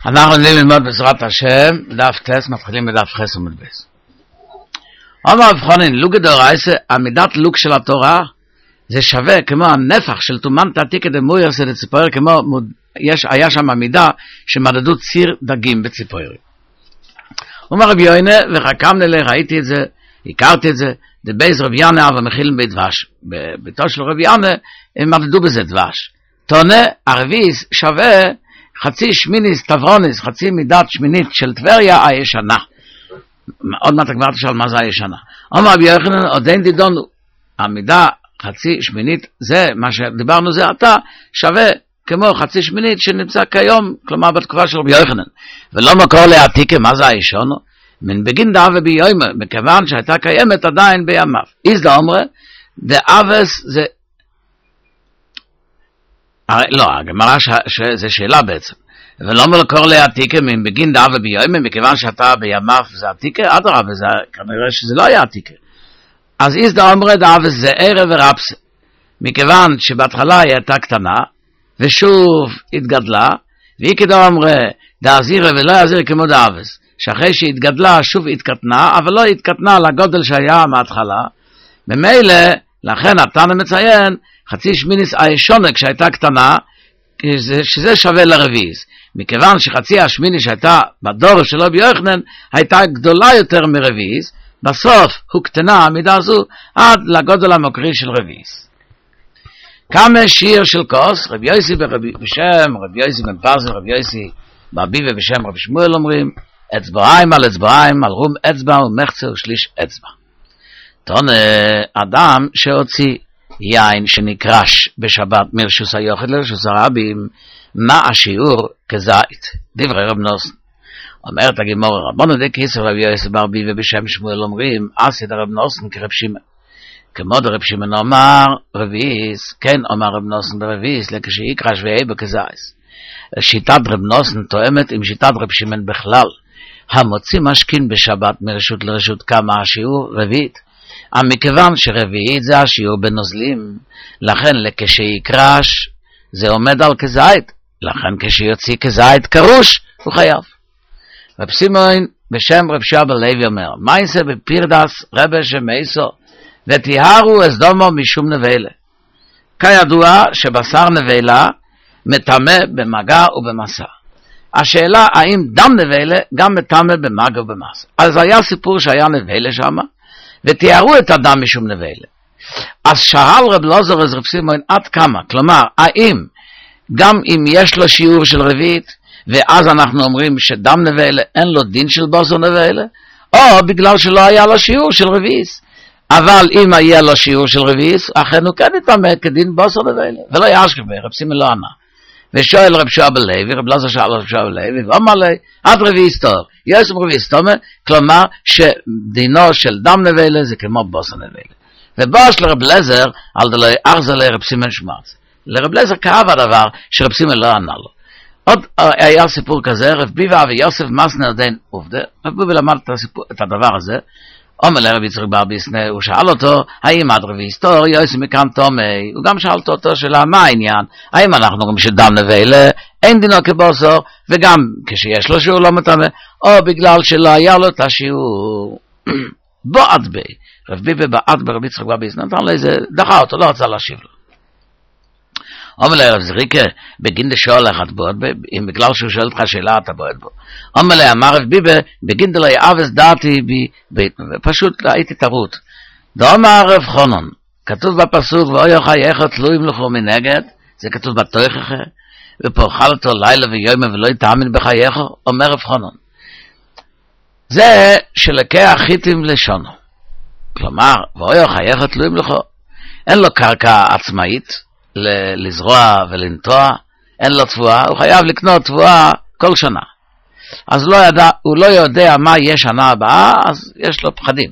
אנחנו ללמוד בעזרת השם, דף טס, מתחילים בדף חס ומדבס. אומר הבחונין, לוג דאורייסה, המידת לוג של התורה, זה שווה כמו הנפח של תומנת עתיקא דמוירסא דציפורי, כמו היה שם המידה שמדדו ציר דגים בציפורי. אומר רבי יוינה, וחכם נלה, ראיתי את זה, הכרתי את זה, דבייז רבי ינא ומכילים בדבש. בביתו של רבי ינא, הם מדדו בזה דבש. תונה, הרביס שווה חצי שמיניס טברוניס, חצי מידת שמינית של טבריה הישנה. עוד מעט כבר תשאל מה זה הישנה. אומר רבי יוחנן, עוד אין דידונו. המידה חצי שמינית, זה מה שדיברנו זה עתה, שווה כמו חצי שמינית שנמצא כיום, כלומר בתקופה של רבי יוחנן. ולא מקור לעתיקה, מה זה הישונו? מן בגין דאב וביומר, מכיוון שהייתה קיימת עדיין בימיו. איז דה אומרה, דאבס זה... לא, הגמרא זה שאלה בעצם. ולא מקור לעתיקה מן בגין דאב וביומר, מכיוון שאתה בימיו זה עתיקה, אדרבה, כנראה שזה לא היה עתיקה. אז איז דה אומרה דאבס זה ערב ורפסה. מכיוון שבהתחלה היא הייתה קטנה, ושוב התגדלה, והיא כדה אומרה, דאזירה ולא יזיר כמו דאבס. שאחרי שהתגדלה שוב התקטנה, אבל לא התקטנה לגודל שהיה מההתחלה. במילא, לכן התנא מציין, חצי שמיניס הישונה כשהייתה קטנה, שזה שווה לרביז. מכיוון שחצי השמיני שהייתה בדור של רבי יוחנן, הייתה גדולה יותר מרביז, בסוף הוקטנה המידה הזו עד לגודל המקרי של רביז. כמה שיר של כוס, רבי יוסי בשם, רבי יוסי בן פרסי, רבי יוסי באביבה בשם רבי שמואל אומרים, אצבעיים על אצבעיים, על רום אצבע ומחצה ושליש אצבע. תון אדם שהוציא יין שנקרש בשבת מרשוס היוחד לרשוס הרבים, מה השיעור כזית? דברי רב נוסן. אומרת הגמור, רבנו דקייסר רבי יוסי באביבה בשם שמואל אומרים, עשית רב נוסן כרב שמעון. כמו דרב שמעון אומר רביס, כן אומר רב נוסן ברביס, לכשיקרש ואיבו כזייס. שיטת רב נוסן תואמת עם שיטת רב שמעון בכלל. המוציא משכין בשבת מרשות לרשות כמה השיעור רביעית. מכיוון שרביעית זה השיעור בנוזלים, לכן לכשיקרש זה עומד על כזית, לכן כשיוציא כזית קרוש הוא חייב. רב סימון בשם רב שבא לוי אומר, מה יעשה בפירדס רבי שמייסו ותיהרו אסדומו משום נבלה. כידוע שבשר נבלה מטמא במגע ובמסע. השאלה האם דם נבלה גם מטמא במגע ובמסע. אז היה סיפור שהיה נבלה שם, ותיארו את הדם משום נבלה. אז שאל רב לוזר אז רב סימון עד כמה, כלומר, האם גם אם יש לו שיעור של רביעית, ואז אנחנו אומרים שדם נבלה אין לו דין של בוסר נבלה, או בגלל שלא היה לו שיעור של רביעית. אבל אם היה לו שיעור של רביעית, אכן הוא כן יטמא כדין בוסר נבלה, ולא ישכב רב סימון לא ענה. ושואל רב שבא לוי, רב לוזר שאל רב שבא לוי, ואומר לי, עד רביעית טוב, יש רביעית טוב, כלומר שדינו של דם נבלה זה כמו בוסר נבלה. ובוש לרב לזר, על דלוי ארזה לרב סימון שמרץ. לרב לזר כאב הדבר שרב סימון לא ענה לו. עוד היה סיפור כזה, רב ביבה ויוסף מסנר דין עובדה, רב ביבה למד את הדבר הזה, אומר לרב יצחק בר ביסנה, הוא שאל אותו, האם עד רביעית טוב, יוסף מכאן תומי, הוא גם שאל אותו שאלה, מה העניין? האם אנחנו אומרים שדם נבלה, אין דינו כבוסר, וגם כשיש לו שיעור לא מטמא, או בגלל שלא היה לו את השיעור. בועד בי, רב ביבה בעד ברב יצחק בר ביסנה, נתן לו איזה, דחה אותו, לא רצה להשיב לו. אומר לרב זריקה, בגין דשאול לך את בועד בי, אם בגלל שהוא שואל אותך שאלה אתה בועד בו. אומר לה, אמר רב ביבה, בגין דלוי אבס דעתי בי, פשוט הייתי תרות. דאמר רב חונון, כתוב בפסוק, ואוי חייך תלויים לכו מנגד, זה כתוב בתוכך, ופורחל אותו לילה ויומם ולא יתאמין בחייך, אומר רב חונון. זה שלקח חיתים לשונו. כלומר, ואוי חייך תלויים לכו, אין לו קרקע עצמאית, לזרוע ולנטוע, אין לו תבואה, הוא חייב לקנות תבואה כל שנה. אז הוא לא יודע מה יהיה שנה הבאה, אז יש לו פחדים.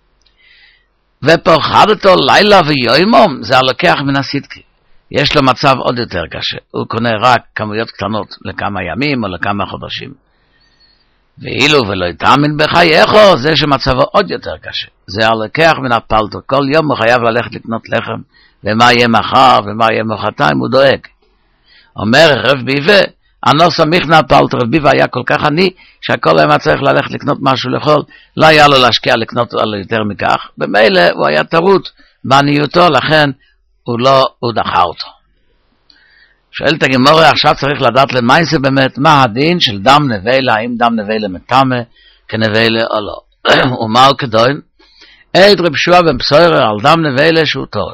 ופוחדתו לילה ויומום, זה הלוקח מן הסידקי. יש לו מצב עוד יותר קשה. הוא קונה רק כמויות קטנות לכמה ימים או לכמה חודשים. ואילו ולא יתאמין בחייכו, זה שמצבו עוד יותר קשה. זה הלוקח מן הפלטו. כל יום הוא חייב ללכת לקנות לחם, ומה יהיה מחר ומה יהיה מחרתיים, הוא דואג. אומר רב ביבה, הנוסה מיכנה פלטר רביב היה כל כך עני, שהכל היה צריך ללכת לקנות משהו לאכול, לא היה לו להשקיע לקנות על יותר מכך, במילא הוא היה טרוט בעניותו, לכן הוא דחה אותו. שואלת הגמרא, עכשיו צריך לדעת למעשה באמת, מה הדין של דם נבלה, האם דם נבלה מטמא כנבלה או לא. ומה הוא כדוין? עד רב יהושע בן פסוירר על דם נבלה שהוא טהור.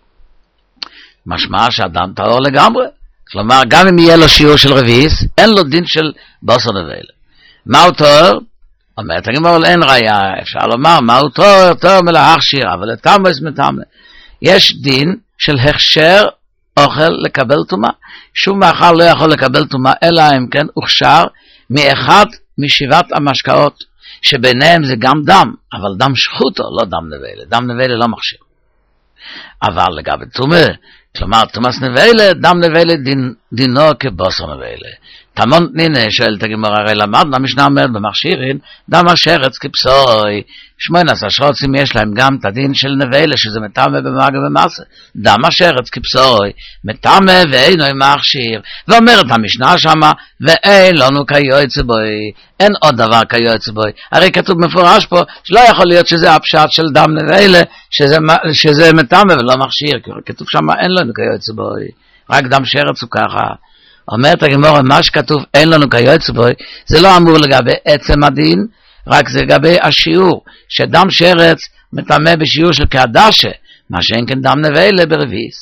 משמע שהדם טהור לגמרי. כלומר, גם אם יהיה לו שיעור של רביעיס, אין לו דין של בוסר נבלה. מה הוא טהור? אומרת הגמרא, אין ראיה, אפשר לומר, מה הוא טהור? טהור מלהכשיר, אבל לטמא יש מטמא. יש דין של הכשר אוכל לקבל טומאה. שום מאכל לא יכול לקבל טומאה, אלא אם כן הוכשר מאחד משבעת המשקאות, שביניהם זה גם דם, אבל דם שחוטו, לא דם נבלה. דם נבלה לא מכשיר. אבל לגבי טומאה, כלומר, תומאס נבלה, דם נבלה דינו כבוסר נבלה. תמון תנינה, שואלת הגמרא, הרי למדנו, המשנה אומרת במכשירין, דם השרץ כבשוי, 18 שרוצים יש להם גם את הדין של נבלה, שזה מטמא במגע ומעשה. דם השרץ כבשוי, מטמא ואינו מכשיר. ואומרת המשנה שמה, ואין לנו כיועץ בוי, אין עוד דבר כיועץ בוי. הרי כתוב מפורש פה, שלא יכול להיות שזה הפשט של דם נבלה, שזה מטמא ולא מכשיר, כתוב שמה, אין לנו כיועץ בוי, רק דם שרץ הוא ככה. אומרת הגמרא, מה שכתוב אין לנו כיועץ בוי, זה לא אמור לגבי עצם הדין, רק זה לגבי השיעור, שדם שרץ מטמא בשיעור של כעדשה, מה שאין כן דם נבלה ברביעיס.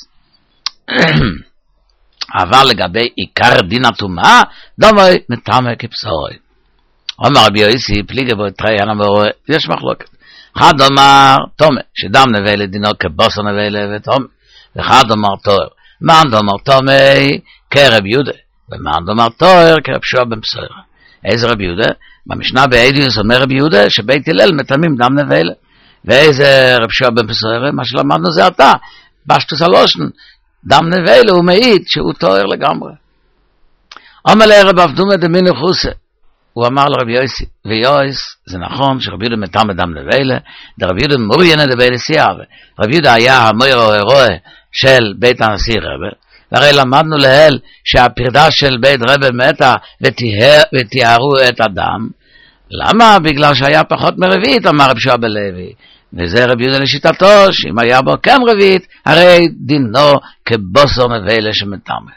אבל לגבי עיקר דין הטומאה, דמוי מטמא כבשוי. אומר רבי יוסי, פליגי בו תראי הנמור, יש מחלוקת. אחד אומר טומא, שדם נבלה דינו כבוסר נבלה וטומא, ואחד אומר טוהר. מאן דאמר טומא כרב יהודה, ומאן דאמר טוהר כרב יהושע בן פסוירר. איזה רב יהודה? במשנה בעדות אומר רב יהודה שבית הלל מטמאים דם נבלה. ואיזה רב יהושע בן פסוירר? מה שלמדנו זה עתה, פשטוס הלושן, דם נבלה הוא מעיד שהוא טוהר לגמרי. אמר לרב אבדומא דמיני חוסה, הוא אמר לרב יוסי, ויויס, זה נכון שרב יהודה מטמא דם נבלה, דרב יהודה מוריינה דבי סייעווה. רב יהודה היה המויר הרועה של בית הנשיא רבה, והרי למדנו להל שהפרדה של בית רבה מתה ותיארו את הדם. למה? בגלל שהיה פחות מרבית, אמר רב יהושע בן לוי, וזה רב יהודה לשיטתו, שאם היה בו כן רבית, הרי דינו כבוסר נבלה שמטמא.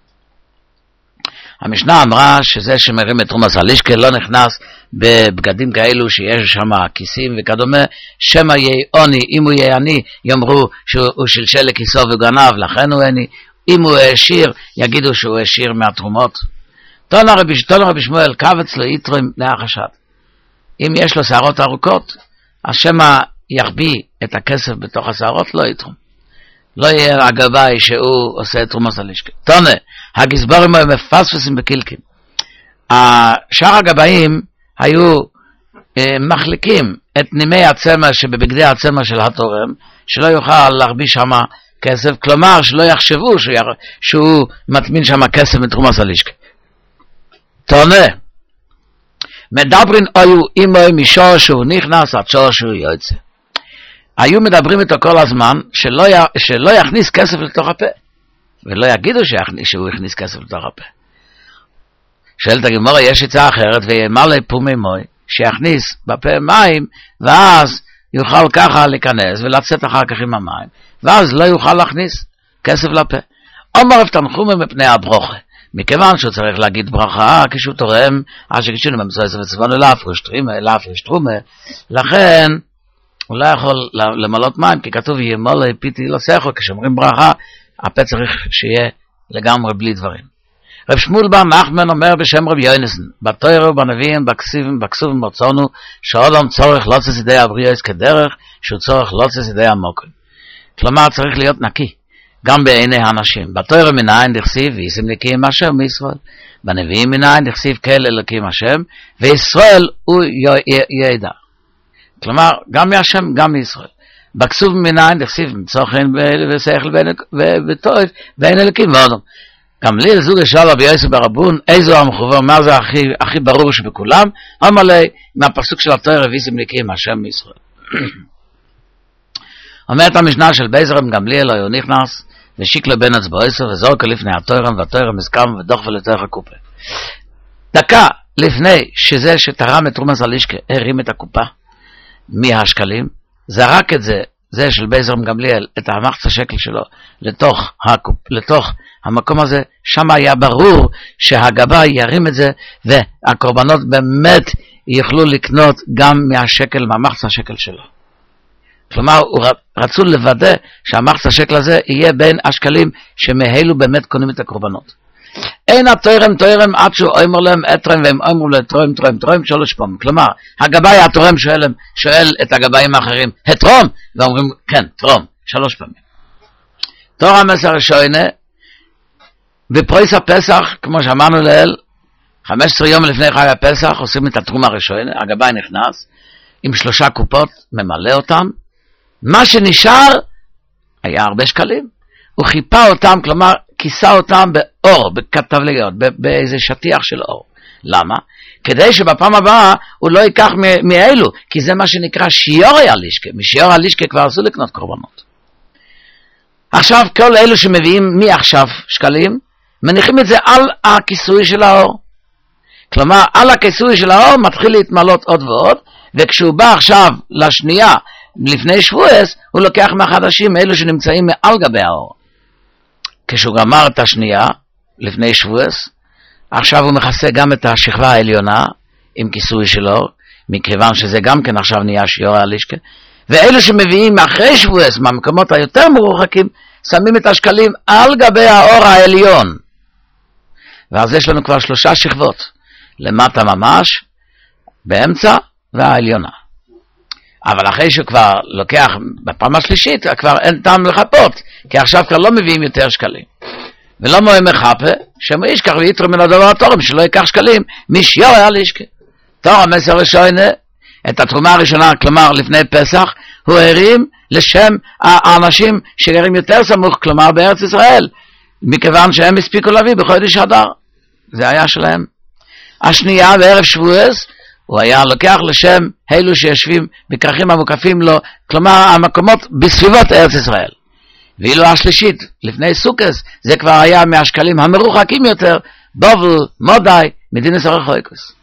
המשנה אמרה שזה שמרים את תרומס הלישקה לא נכנס בבגדים כאלו שיש שם כיסים וכדומה, שמא יהיה עוני, אם הוא יהיה עני יאמרו שהוא שלשל לכיסו וגנב, לכן הוא עני, אם הוא העשיר יגידו שהוא העשיר מהתרומות. תונה רבי שמואל קבץ לו יתרום להחשד, אם יש לו שערות ארוכות, אז שמא יחביא את הכסף בתוך השערות, לא יתרום, לא יהיה הגבאי שהוא עושה את תרומס הלישקה. תונה, הגזברים היו מפספסים בקילקים. שאר הגבאים היו מחליקים את נימי הצמר שבבגדי הצמר של התורם, שלא יוכל להרביא שם כסף, כלומר שלא יחשבו שהוא מטמין שם כסף מתרומס הלישקה. תונה, מדברים היו אימוי משור שהוא נכנס עד שור שהוא יוצא. היו מדברים איתו כל הזמן שלא יכניס כסף לתוך הפה, ולא יגידו שהוא יכניס כסף לתוך הפה. שואלת הגמרא, יש עצה אחרת, וימלא פומי מוי, שיכניס בפה מים, ואז יוכל ככה להיכנס ולצאת אחר כך עם המים, ואז לא יוכל להכניס כסף לפה. אומר רב תנחומי מפני הברוכה, מכיוון שהוא צריך להגיד ברכה כשהוא תורם, שקידשנו במצוות וצוונו להפריש תרומה, לכן הוא לא יכול למלות מים, כי כתוב ימלא פיתי לא סכו, כשאומרים ברכה, הפה צריך שיהיה לגמרי בלי דברים. רב שמואל בר נחמן אומר בשם רב יונסן, בתורה ובנביאים, בכסובים ברצונו, שאדם צורך לוצץ ידי הבריאס כדרך, שהוא צורך לוצץ ידי המוקר. כלומר צריך להיות נקי, גם בעיני האנשים. בתורה מנין דכסיב, וישים לקים השם מישראל. בנביאים מנין דכסיב כאל אלוקים השם, וישראל הוא ידע. כלומר, גם מהשם, גם מישראל. בכסוב מנין דכסיב, מצוא חן ושכל וטוב, ואין אלוקים ואדם. גם לי לזוג השאל רבי יוסי ברבון, איזו המחובר, מה זה הכי ברור שבכולם, אמר לי, מהפסוק של התורה, וישים לקים השם מישראל. אומרת המשנה של בייזרם גמליאל לא נכנס, ושיק לבן אצבעו וזורק לפני התורה, והתורה מסכם ודוח ולתוך הקופה. דקה לפני שזה שתרם את תרומת זלישקה, הרים את הקופה מהשקלים, זרק את זה של בייזרם גמליאל, את המחצה שקל שלו, לתוך המקום הזה, שם היה ברור שהגבאי ירים את זה, והקורבנות באמת יוכלו לקנות גם מהשקל, מהמחצה שקל שלו. כלומר, רצו לוודא שהמחצה שקל הזה יהיה בין השקלים שמהלו באמת קונים את הקורבנות. אין התורם עד שהוא אומר להם אתרם, והם אמרו לתרום 3 פעמים. כלומר, הגבאי התורם שואל את הגבאים האחרים, התרום? ואומרים, כן, תרום, 3 פעמים. תור המסר השוינה, בפרויס הפסח, כמו שאמרנו לאל, 15 יום לפני חג הפסח, עושים את התרום הראשונה, הגבאי נכנס, עם 3 קופות, ממלא אותם, מה שנשאר, היה הרבה שקלים. הוא חיפה אותם, כלומר, כיסה אותם באור, בכתבליות, באיזה שטיח של אור. למה? כדי שבפעם הבאה הוא לא ייקח מאלו, כי זה מה שנקרא שיורי הלישקה. משיורי הלישקה כבר עשו לקנות קורבנות. עכשיו, כל אלו שמביאים מעכשיו שקלים, מניחים את זה על הכיסוי של האור. כלומר, על הכיסוי של האור מתחיל להתמלות עוד ועוד, וכשהוא בא עכשיו לשנייה, לפני שבועס, הוא לוקח מהחדשים, אלו שנמצאים מעל גבי האור. כשהוא גמר את השנייה, לפני שבועס, עכשיו הוא מכסה גם את השכבה העליונה, עם כיסוי של אור, מכיוון שזה גם כן עכשיו נהיה שיעור הלישקה, ואלו שמביאים אחרי שבועס, מהמקומות היותר מרוחקים, שמים את השקלים על גבי האור העליון. ואז יש לנו כבר 3 שכבות, למטה ממש, באמצע והעליונה. אבל אחרי שהוא כבר לוקח בפעם השלישית, כבר אין טעם לחפות, כי עכשיו כבר לא מביאים יותר שקלים. ולא מוהם מחפה, שמו ישכח ויתרו מן הדבר התורם, שלא ייקח שקלים, משיור היה לישכה. תור המסר ראשונה, את התרומה הראשונה, כלומר לפני פסח, הוא הרים לשם האנשים שגרים יותר סמוך, כלומר בארץ ישראל, מכיוון שהם הספיקו להביא בחודש אדר. זה היה שלהם. השנייה בערב שבועס, הוא היה לוקח לשם אלו שיושבים בכרכים המוקפים לו, כלומר המקומות בסביבות ארץ ישראל. ואילו השלישית, לפני סוכס, זה כבר היה מהשקלים המרוחקים יותר, בובל, מודאי, מדינס הרחוקוס.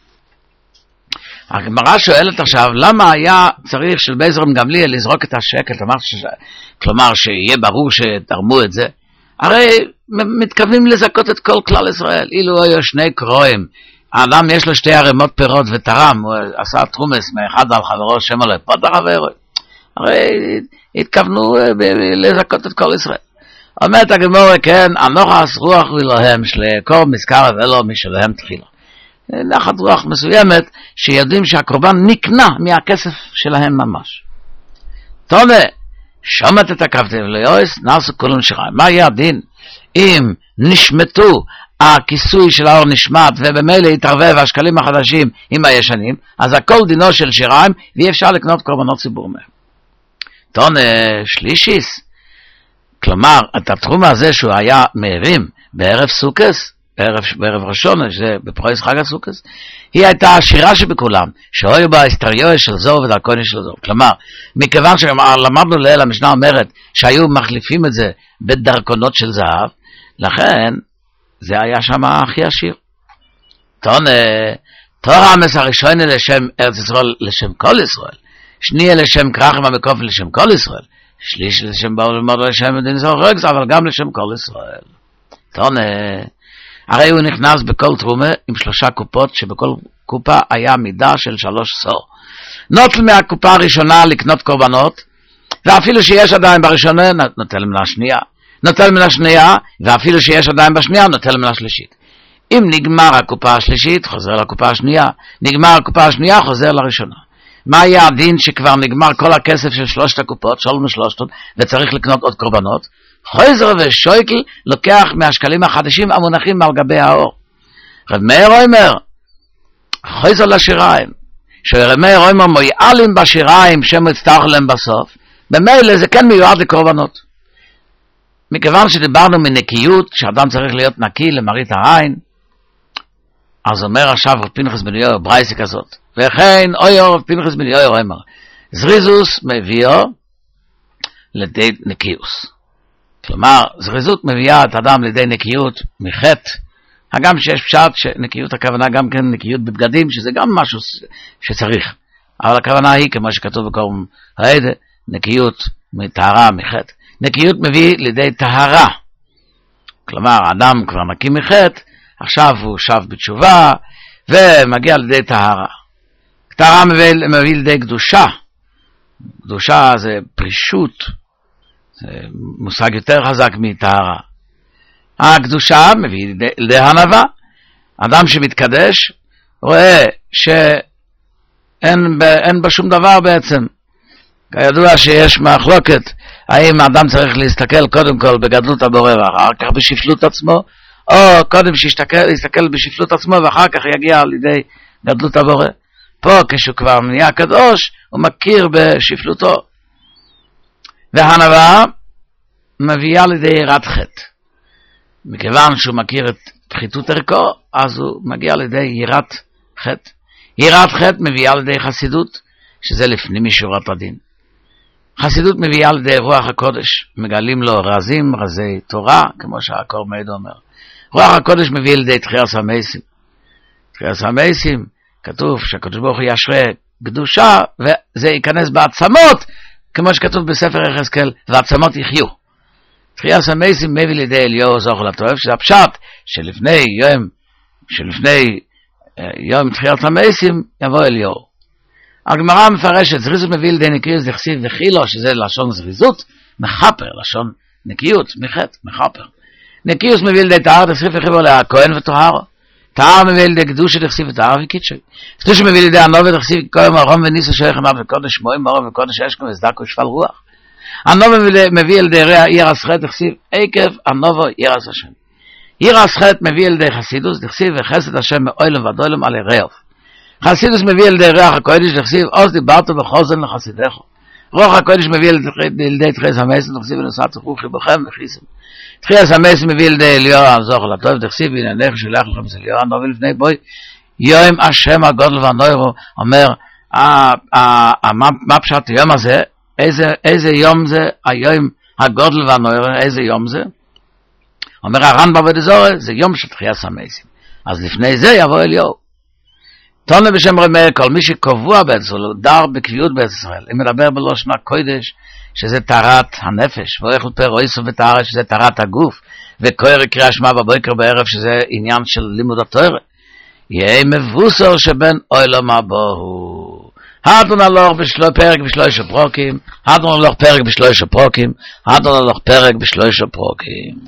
הגמרא שואלת עכשיו, למה היה צריך של בייזרם גמליאל לזרוק את השקל, כלומר שיהיה ברור שתרמו את זה? הרי מתכוונים לזכות את כל כלל ישראל, אילו היו 2 קרואים, האדם יש לו 2 ערימות פירות ותרם, הוא עשה תרומס מאחד על חברו שמו לו, פות החברו. הרי התכוונו לזכות את כל ישראל. אומרת הגמרא, כן, הנוחס רוח אלוהם שלקור מזכר ולא משלהם תחילה. נחת רוח מסוימת שיודעים שהקורבן נקנה מהכסף שלהם ממש. תונה, שומעת את הכבתי וליועס, נעשו כולם שיריים. מה יהיה הדין? אם נשמטו הכיסוי של האור נשמט, ובמילא יתערבב השקלים החדשים עם הישנים, אז הכל דינו של שיריים, ואי אפשר לקנות קורבנות ציבור מהם. תון שלישיס, כלומר, את התחום הזה שהוא היה מהרים בערב סוכס, בערב ראשון, שזה בפרויס חג הסוכס, היא הייתה השירה שבכולם, שהיו בה הסטריואל של זו ודרכוני של זו. כלומר, מכיוון שלמדנו לאל, המשנה אומרת, שהיו מחליפים את זה בדרכונות של זהב, לכן, זה היה שם הכי עשיר. תור המסר הראשון לשם ארץ ישראל, לשם כל ישראל. שני לשם כרחם המקוף לשם כל ישראל. שליש לשם באו ללמוד לשם מדינס הרחוקוס, אבל גם לשם כל ישראל. הרי הוא נכנס בכל תרומה עם 3 קופות, שבכל קופה היה מידה של 3 סור. נוטל מהקופה הראשונה לקנות קורבנות, ואפילו שיש עדיין בראשונה, נוטל מן השנייה. נוטל מן השנייה, ואפילו שיש עדיין בשנייה, נוטל מן השלישית. אם נגמר הקופה השלישית, חוזר לקופה השנייה. נגמר הקופה השנייה, חוזר לראשונה. מה היה הדין שכבר נגמר כל הכסף של 3 הקופות, 3 וצריך לקנות עוד קורבנות? חוזר ושויקל לוקח מהשקלים החדשים המונחים על גבי האור. רב מאיר אומר, חוזר לשיריים. שרב מאיר אומר, מויעלים בשיריים שמצטרך להם בסוף, במילא זה כן מיועד לקורבנות. מכיוון שדיברנו מנקיות, שאדם צריך להיות נקי למראית העין, אז אומר עכשיו רב פנחס בן יאיר, ברייסה כזאת, וכן אוי רב פנחס בן יאיר אומר, זריזוס מביאו לידי נקיוס. כלומר, זריזות מביאה את אדם לידי נקיות מחטא הגם שיש פשט שנקיות הכוונה גם כן נקיות בבגדים, שזה גם משהו שצריך. אבל הכוונה היא, כמו שכתוב בקורם העד, נקיות מטהרה, מחטא. נקיות מביא לידי טהרה. כלומר, האדם כבר נקי מחטא, עכשיו הוא שב בתשובה, ומגיע לידי טהרה. טהרה מביא לידי קדושה. קדושה זה פרישות, זה מושג יותר חזק מטהרה. הקדושה מביא לידי ענווה. אדם שמתקדש רואה שאין בה שום דבר בעצם. כידוע שיש מחלוקת, האם האדם צריך להסתכל קודם כל בגדלות הבורא ואחר כך בשפלות עצמו, או קודם שיסתכל בשפלות עצמו ואחר כך יגיע לידי גדלות הבורא. פה כשהוא כבר נהיה קדוש, הוא מכיר בשפלותו. והענווה מביאה לידי יראת חטא. מכיוון שהוא מכיר את פחיתות ערכו, אז הוא מגיע לידי יראת חטא. יראת חטא מביאה לידי חסידות, שזה לפנים משורת הדין. חסידות מביאה לידי רוח הקודש, מגלים לו רזים, רזי תורה, כמו שהקור מידו אומר. רוח הקודש מביא לידי תחייס המייסים. תחייס המייסים, כתוב שהקדוש ברוך הוא ישרה קדושה, וזה ייכנס בעצמות, כמו שכתוב בספר יחזקאל, ועצמות יחיו. תחייס המייסים מביא לידי אליהו זוכר לטוב, שזה הפשט שלפני יום תחייס המייסים יבוא אליהו. הגמרא מפרשת, זריזות מביא לידי נקיות דכסיב וחילו, שזה לשון זריזות, מחפר, לשון נקיות, מחטא, מחפר. נקיות מביא לידי טהר, דכסיב וחיבו לכהן וטהר. טהר מביא לידי קדושה, דכסיב וטהר וקידשי. קדושה מביא לידי ענווה, דכסיב כהן מרום וניסו שייך עיניו וקודש מוים מרום וקודש אשכם וסדקו ושפל רוח. ענווה מביא לידי ירס חטא, דכסיב עקב ענווה ירס השם. ירס חטא מביא לידי חסידוס, דכסיב וחסד השם מאוילם ועדוילם על הרעב. חסידוס מביא אל די רוח הקודש, דכסיב עוז דיברתו בחוזן לחסידך. רוח הקודש מביא אל די תחייס המייסים, דכסיב ונוסעת צחוכי בכם וחיסם. תחייס המייסים מביא אל די אליהו הזוכר לטוב, דכסיב עניינך שלח לכם סליהו, נוביל לפני בוי, יום השם הגודל והנוירו, אומר, מה פשט היום הזה? איזה יום זה? היום הגודל והנוירו, איזה יום זה? אומר הרמב"ם ודזורי, זה יום של תחייס המייסים. אז לפני זה יבוא אליהו. תונה בשם רמי, כל מי שקבוע בארץ, הוא דר בקביעות בארץ ישראל. אם מדבר בלושן הקודש, שזה טהרת הנפש, ואיכל פר איסוף וטהרה, שזה טהרת הגוף, וקורא קריאה שמע בבוקר בערב, שזה עניין של לימוד התורה. יהיה מבוסר שבין עולם הבא. הדון הלוך פרק בשלושה פרוקים, הדון הלוך פרק בשלושה פרוקים, הדון הלוך פרק בשלושה פרוקים.